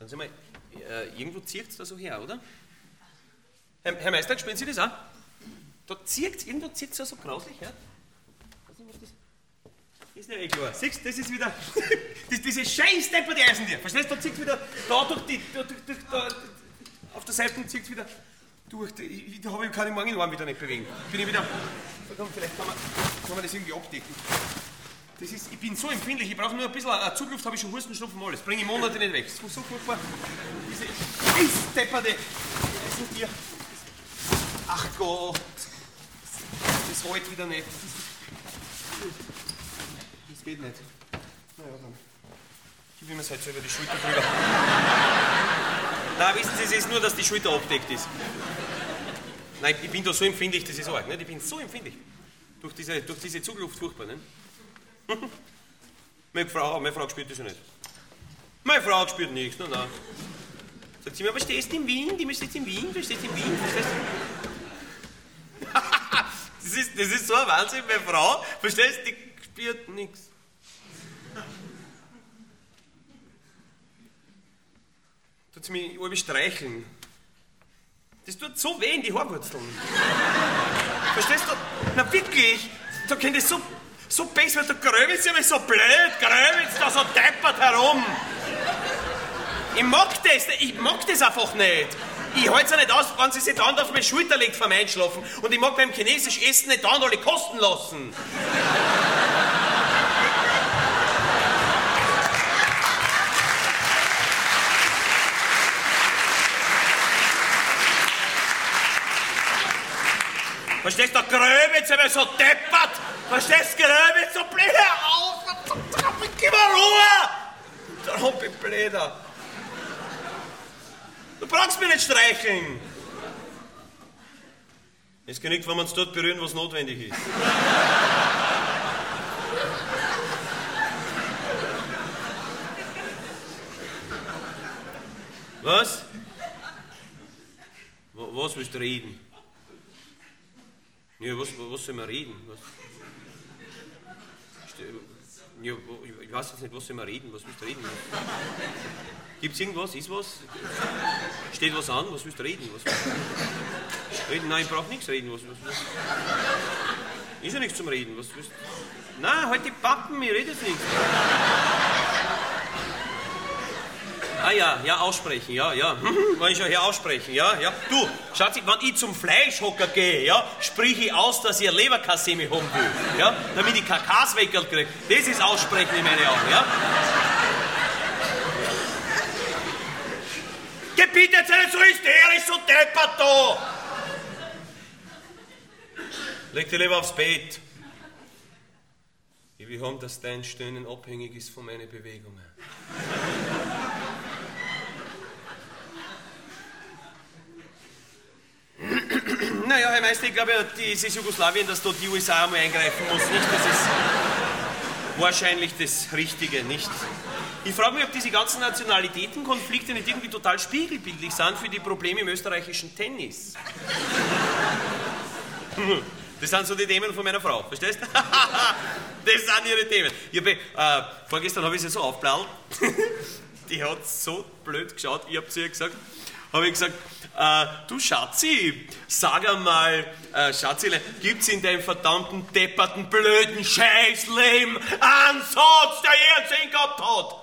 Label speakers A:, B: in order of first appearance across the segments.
A: Schauen Sie mal, irgendwo zieht es da so her, oder? Herr Meister, spüren Sie das auch? Da irgendwo zieht es so grauslich her. Weiß nicht, was das ist. Nicht klar. Siehst du, das ist wieder. Diese scheiß depperte Eisentier. Verstehst du? Da zieht es wieder. Da durch da, auf der Seite zieht es wieder durch. Da habe ich keine Morgenarm wieder nicht bewegen. Bin ich wieder. Verdammt, vielleicht kann man das irgendwie abdecken. Ich bin so empfindlich, ich brauche nur ein bisschen Zugluft, habe ich schon Husten, Schnupfen, alles. Bringe ich Monate nicht weg. Das ist so furchtbar. Diese scheißdepperte Eisentier. Ach Gott. Das hält wieder nicht. Das geht nicht. Naja, dann gib ich mir es halt so über die Schulter drüber. Nein, wissen Sie, es ist nur, dass die Schulter abdeckt ist. Nein, ich bin da so empfindlich, das ist arg. Nicht? Ich bin so empfindlich. Durch diese Zugluft furchtbar. Nicht? Meine Frau spürt das ja nicht. Meine Frau spürt nichts, nein. Sagt sie mir, aber stehst du in Wien? Die steht in Wien, du stehst in Wien. Das ist so ein Wahnsinn, meine Frau, verstehst du, die spürt nichts. Tut sie mich alle streicheln. Das tut so weh in die Haarwurzeln. Verstehst du? Na wirklich, da kennt es so besser, da gröbelt sie mich so blöd, gröbelt da so deppert herum. Ich mag das einfach nicht. Ich halte es nicht aus, wenn sie sich dann auf meine Schulter legt vom Einschlafen. Und ich mag beim chinesisch Essen nicht dann alle kosten lassen. Verstehst du, da gröbelt sie mich so deppert. Verstehst du, gröbelt so blöd auf. Gib mir Ruhe. Da hab ich Bläder. Du brauchst mich nicht streicheln. Es genügt, wenn wir uns dort berühren, was notwendig ist. Was? Was willst du reden? Ja, was soll man reden? Ja, ich weiß jetzt nicht, was soll man reden? Was willst du reden? Gibt's irgendwas? Ist was? Steht was an? Was willst du reden? Reden? Nein, ich brauche nichts reden. Was? Ist ja nichts zum Reden. Was willst du? Nein, halt die Pappen, ich rede jetzt nichts. Ah ja, aussprechen, ja. Wenn ich ja hier aussprechen, ja. Du, Schatzi, wenn ich zum Fleischhocker gehe, ja, sprich ich aus, dass ich eine Leberkassemi haben will, ja, damit ich Kakasweckerl kriege. Das ist Aussprechen in meine Augen, ja. Gebiet jetzt nicht so hysterisch, so deppert da! Leg dich lieber aufs Bett. Ich will haben, dass dein Stöhnen abhängig ist von meinen Bewegungen. Naja, Herr Meister, ich glaube ja, dieses Jugoslawien, dass da die USA einmal eingreifen muss, nicht? Das ist wahrscheinlich das Richtige, nicht? Ich frage mich, ob diese ganzen Nationalitätenkonflikte nicht irgendwie total spiegelbildlich sind für die Probleme im österreichischen Tennis. Das sind so die Themen von meiner Frau, verstehst du? Das sind ihre Themen. Vorgestern habe ich sie so aufblaut. Die hat so blöd geschaut. Ich habe zu ihr gesagt, du Schatzi, sag einmal, Schatzile, gibt's in deinem verdammten, depperten, blöden Scheißleben einen Satz, der je einen Sinn gehabt hat?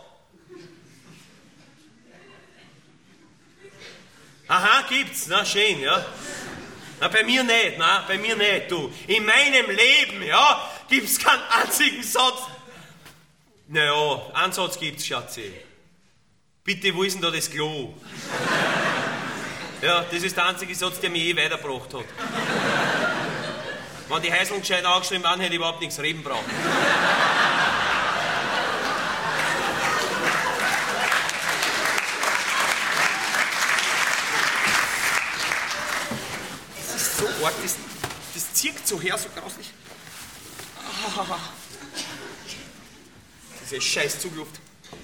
A: Aha, gibt's, na schön, ja. Na, bei mir nicht, du. In meinem Leben, ja, gibt's keinen einzigen Satz. Naja, einen Satz gibt's, Schatzi. Bitte, wo ist denn da das Klo? Ja, das ist der einzige Satz, der mich je weitergebracht hat. Wenn die Heißeln gescheit angeschrieben waren, hätte ich überhaupt nichts reden brauchen. Das ist so arg, das zirkt so her, so grauslich. Diese scheiß Zugluft.